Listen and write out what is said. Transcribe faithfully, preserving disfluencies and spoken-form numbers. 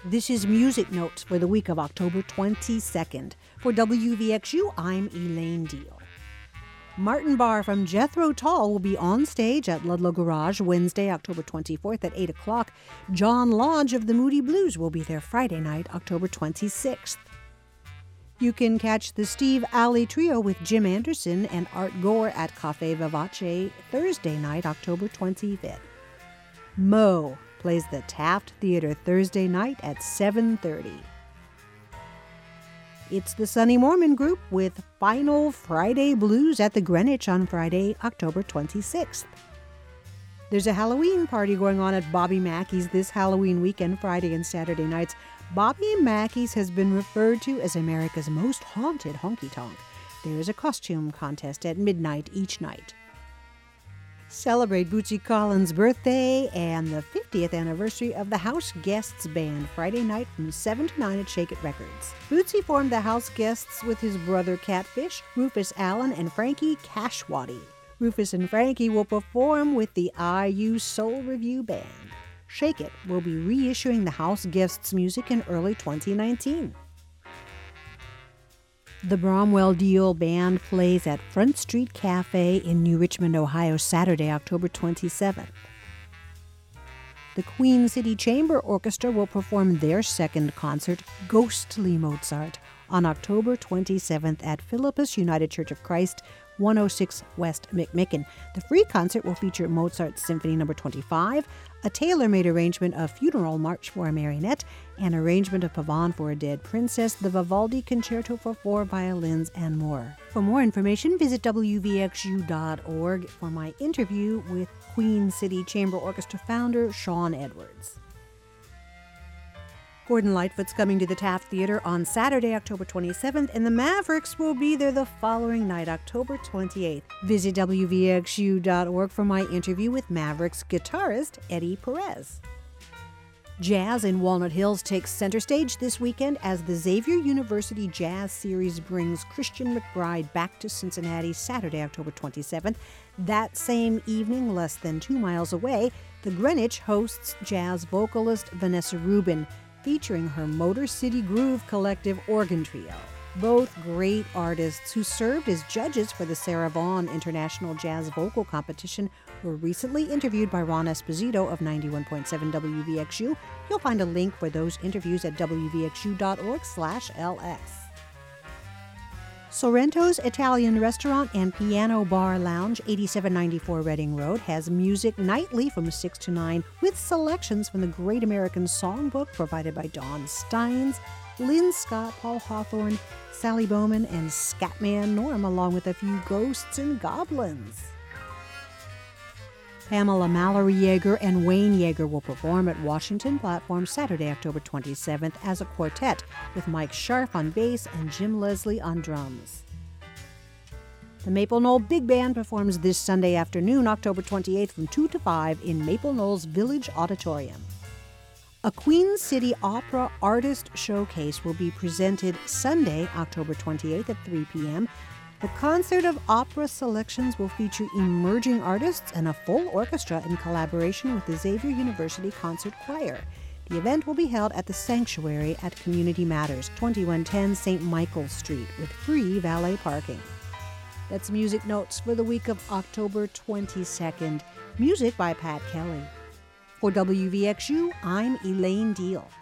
This is Music Notes for the week of October twenty-second. For W V X U, I'm Elaine Deal. Martin Barre from Jethro Tull will be on stage at Ludlow Garage Wednesday, October twenty-fourth at eight o'clock. John Lodge of the Moody Blues will be there Friday night, October twenty-sixth. You can catch the Steve Alley Trio with Jim Anderson and Art Gore at Cafe Vivace Thursday night, October twenty-fifth. Mo plays the Taft Theater Thursday night at seven thirty. It's the Sonny Mormon Group with Final Friday Blues at the Greenwich on Friday, October twenty-sixth. There's a Halloween party going on at Bobby Mackey's this Halloween weekend, Friday and Saturday nights. Bobby Mackey's has been referred to as America's most haunted honky-tonk. There is a costume contest at midnight each night. Celebrate Bootsy Collins' birthday and the fiftieth anniversary of the House Guests Band Friday night from seven to nine at Shake It Records. Bootsy formed the House Guests with his brother Catfish, Rufus Allen, and Frankie Cashwati. Rufus and Frankie will perform with the I U Soul Review Band. Shake It will be reissuing the House Guests music in early twenty nineteen. The Bromwell Deal Band plays at Front Street Cafe in New Richmond, Ohio, Saturday, October twenty-seventh. The Queen City Chamber Orchestra will perform their second concert, Ghostly Mozart, on October twenty-seventh at Philippus United Church of Christ, one oh six West McMicken. The free concert will feature Mozart's Symphony Number twenty-five, a tailor-made arrangement of Funeral March for a Marionette, an arrangement of Pavane for a Dead Princess, the Vivaldi Concerto for four violins, and more. For more information, visit W V X U dot org for my interview with Queen City Chamber Orchestra founder Sean Edwards. Gordon Lightfoot's coming to the Taft Theater on Saturday, October twenty-seventh, and the Mavericks will be there the following night, October twenty-eighth. Visit W V X U dot org for my interview with Mavericks guitarist Eddie Perez. Jazz in Walnut Hills takes center stage this weekend as the Xavier University Jazz Series brings Christian McBride back to Cincinnati Saturday, October twenty-seventh. That same evening, less than two miles away, the Greenwich hosts jazz vocalist Vanessa Rubin, featuring her Motor City Groove Collective organ trio. Both great artists who served as judges for the Sarah Vaughan International Jazz Vocal Competition were recently interviewed by Ron Esposito of ninety-one point seven W V X U. You'll find a link for those interviews at W V X U dot org slash L X. Sorrento's Italian Restaurant and Piano Bar Lounge, eighty-seven ninety-four Reading Road, has music nightly from six to nine with selections from the Great American Songbook provided by Dawn Steins, Lynn Scott, Paul Hawthorne, Sally Bowman, and Scatman Norm, along with a few ghosts and goblins. Pamela Mallory Yeager and Wayne Yeager will perform at Washington Platform Saturday, October twenty-seventh as a quartet with Mike Scharf on bass and Jim Leslie on drums. The Maple Knoll Big Band performs this Sunday afternoon, October twenty-eighth from two to five in Maple Knoll's Village Auditorium. A Queen City Opera Artist Showcase will be presented Sunday, October twenty-eighth at three p.m. The concert of opera selections will feature emerging artists and a full orchestra in collaboration with the Xavier University Concert Choir. The event will be held at the Sanctuary at Community Matters, twenty-one ten Saint Michael Street, with free valet parking. That's Music Notes for the week of October twenty-second. Music by Pat Kelly. For W V X U, I'm Elaine Deal.